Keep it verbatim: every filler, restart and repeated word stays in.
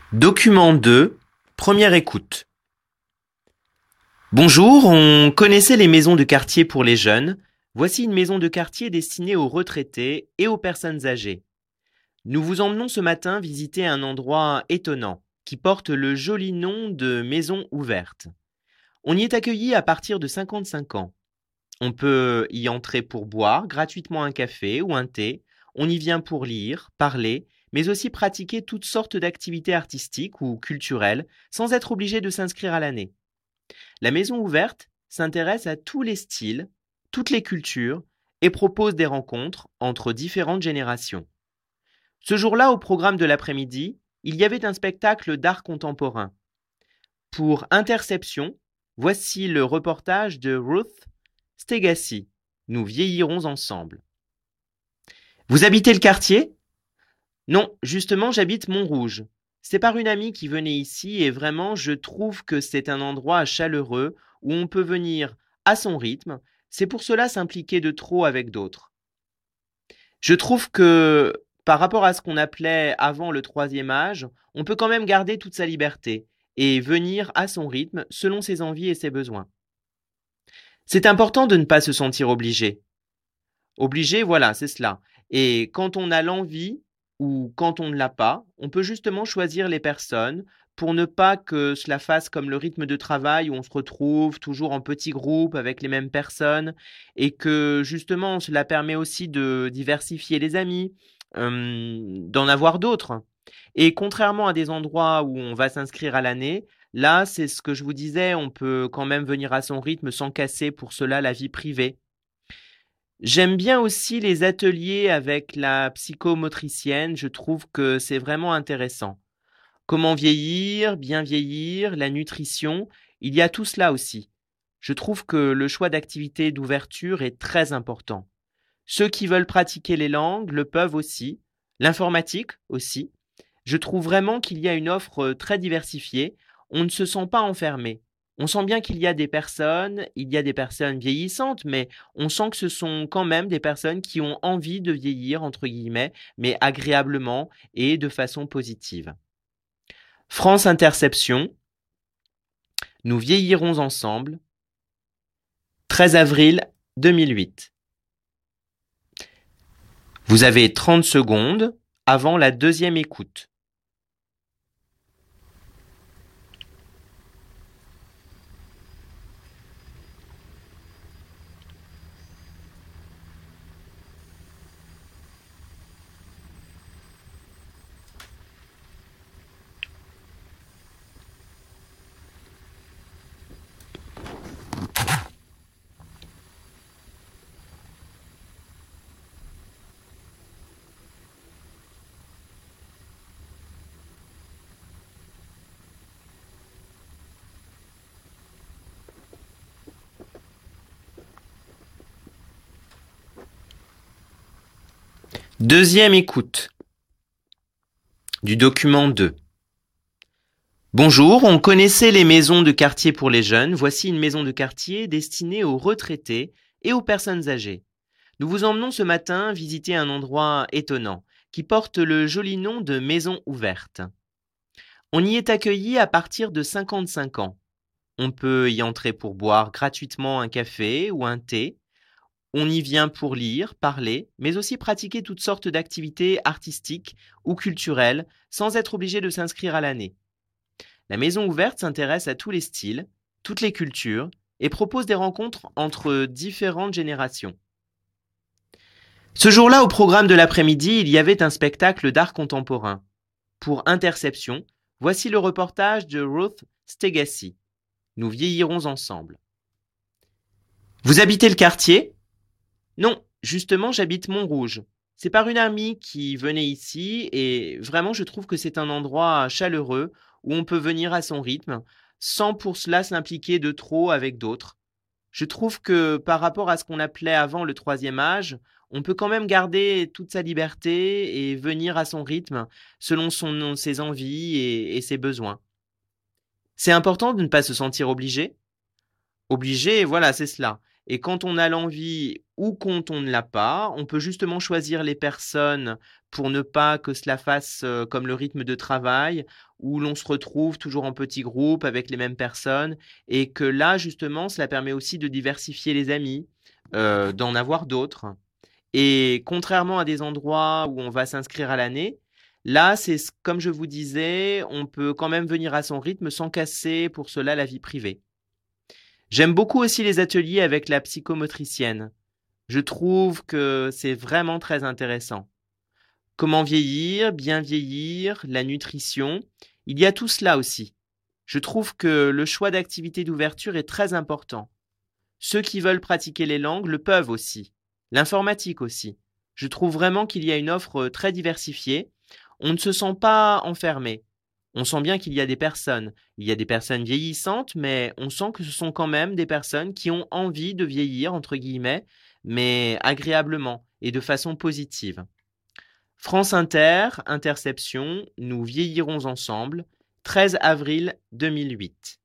Document deux, première écoute. Bonjour, on connaissait les maisons de quartier pour les jeunes. Voici une maison de quartier destinée aux retraités et aux personnes âgées. Nous vous emmenons ce matin visiter un endroit étonnant qui porte le joli nom de maison ouverte. On y est accueilli à partir de cinquante-cinq ans. On peut y entrer pour boire gratuitement un café ou un thé. On y vient pour lire, parler, mais aussi pratiquer toutes sortes d'activités artistiques ou culturelles sans être obligé de s'inscrire à l'année. La maison ouverte s'intéresse à tous les styles, toutes les cultures et propose des rencontres entre différentes générations. Ce jour-là, au programme de l'après-midi, il y avait un spectacle d'art contemporain. Pour Interception, voici le reportage de Ruth Stegacy. Nous vieillirons ensemble. Vous habitez le quartier ? Non, justement, j'habite Montrouge. C'est par une amie qui venait ici et vraiment, je trouve que c'est un endroit chaleureux où on peut venir à son rythme. C'est pour cela s'impliquer de trop avec d'autres. Je trouve que par rapport à ce qu'on appelait avant le troisième âge, on peut quand même garder toute sa liberté et venir à son rythme selon ses envies et ses besoins. C'est important de ne pas se sentir obligé. Obligé, voilà, c'est cela. Et quand on a l'envie ou quand on ne l'a pas, on peut justement choisir les personnes pour ne pas que cela fasse comme le rythme de travail où on se retrouve toujours en petits groupes avec les mêmes personnes et que justement cela permet aussi de diversifier les amis, euh, d'en avoir d'autres. Et contrairement à des endroits où on va s'inscrire à l'année, là c'est ce que je vous disais, on peut quand même venir à son rythme sans casser pour cela la vie privée. J'aime bien aussi les ateliers avec la psychomotricienne, je trouve que c'est vraiment intéressant. Comment vieillir, bien vieillir, la nutrition, il y a tout cela aussi. Je trouve que le choix d'activités d'ouverture est très important. Ceux qui veulent pratiquer les langues le peuvent aussi, l'informatique aussi. Je trouve vraiment qu'il y a une offre très diversifiée, on ne se sent pas enfermé. On sent bien qu'il y a des personnes, il y a des personnes vieillissantes, mais on sent que ce sont quand même des personnes qui ont envie de vieillir, entre guillemets, mais agréablement et de façon positive. France Interception, nous vieillirons ensemble, treize avril deux mille huit. Vous avez trente secondes avant la deuxième écoute. Deuxième écoute du document deux. Bonjour, on connaissait les maisons de quartier pour les jeunes. Voici une maison de quartier destinée aux retraités et aux personnes âgées. Nous vous emmenons ce matin visiter un endroit étonnant qui porte le joli nom de maison ouverte. On y est accueilli à partir de cinquante-cinq ans. On peut y entrer pour boire gratuitement un café ou un thé. On y vient pour lire, parler, mais aussi pratiquer toutes sortes d'activités artistiques ou culturelles sans être obligé de s'inscrire à l'année. La maison ouverte s'intéresse à tous les styles, toutes les cultures et propose des rencontres entre différentes générations. Ce jour-là, au programme de l'après-midi, il y avait un spectacle d'art contemporain. Pour Interception, voici le reportage de Ruth Stegacy. Nous vieillirons ensemble. Vous habitez le quartier ? Non, justement, j'habite Montrouge. C'est par une amie qui venait ici et vraiment, je trouve que c'est un endroit chaleureux où on peut venir à son rythme sans pour cela s'impliquer de trop avec d'autres. Je trouve que par rapport à ce qu'on appelait avant le troisième âge, on peut quand même garder toute sa liberté et venir à son rythme selon son, ses envies et, et ses besoins. C'est important de ne pas se sentir obligé. Obligé, voilà, c'est cela. Et quand on a l'envie ou quand on ne l'a pas. On peut justement choisir les personnes pour ne pas que cela fasse euh, comme le rythme de travail, où l'on se retrouve toujours en petits groupes avec les mêmes personnes, et que là, justement, cela permet aussi de diversifier les amis, euh, d'en avoir d'autres. Et contrairement à des endroits où on va s'inscrire à l'année, là, c'est ce- comme je vous disais, on peut quand même venir à son rythme sans casser pour cela la vie privée. J'aime beaucoup aussi les ateliers avec la psychomotricienne. Je trouve que c'est vraiment très intéressant. Comment vieillir, bien vieillir, la nutrition, il y a tout cela aussi. Je trouve que le choix d'activité d'ouverture est très important. Ceux qui veulent pratiquer les langues le peuvent aussi. L'informatique aussi. Je trouve vraiment qu'il y a une offre très diversifiée. On ne se sent pas enfermé. On sent bien qu'il y a des personnes. Il y a des personnes vieillissantes, mais on sent que ce sont quand même des personnes qui ont envie de vieillir, entre guillemets, mais agréablement et de façon positive. France Inter, Interception, nous vieillirons ensemble, treize avril deux mille huit.